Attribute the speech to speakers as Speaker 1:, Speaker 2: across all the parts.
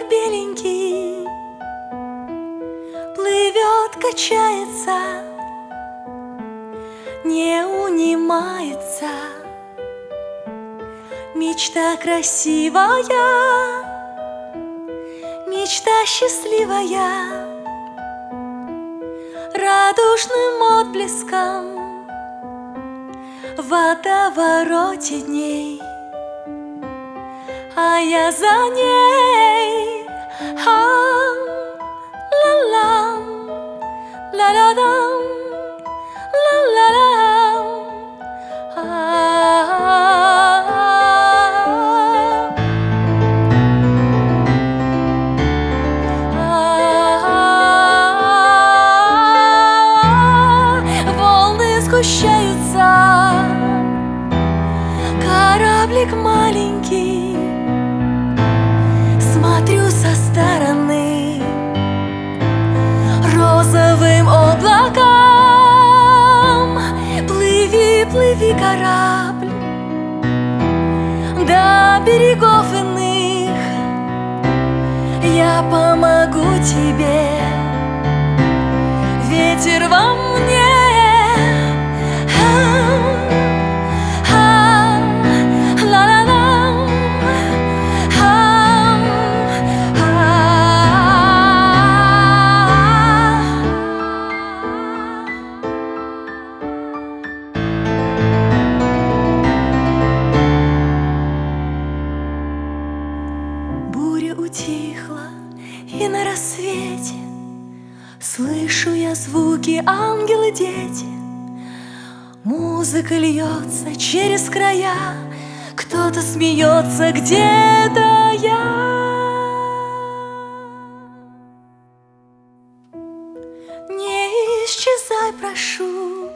Speaker 1: беленький плывет, качается, не унимается. Мечта красивая, мечта счастливая, радужным отблеском в водовороте дней, а я за ней. Ла-ла, ла-ла-дам, ла-ла-лам. Волны сгущаются, кораблик маленький, смотрю со стороны розовым облакам. Плыви, плыви, корабль, до берегов иных, я помогу тебе, ветер во мне. Утихла, и на рассвете слышу я звуки, ангелы, дети. Музыка льется через края, кто-то смеется, где-то я. Не исчезай, прошу,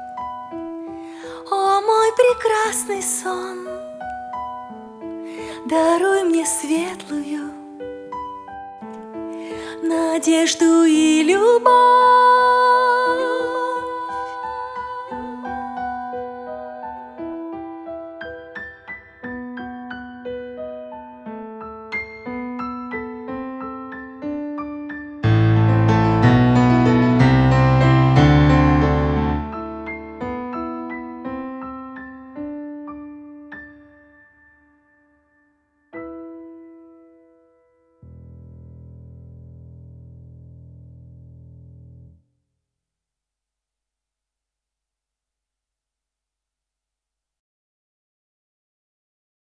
Speaker 1: о мой прекрасный сон, даруй мне светлую надежду и любовь.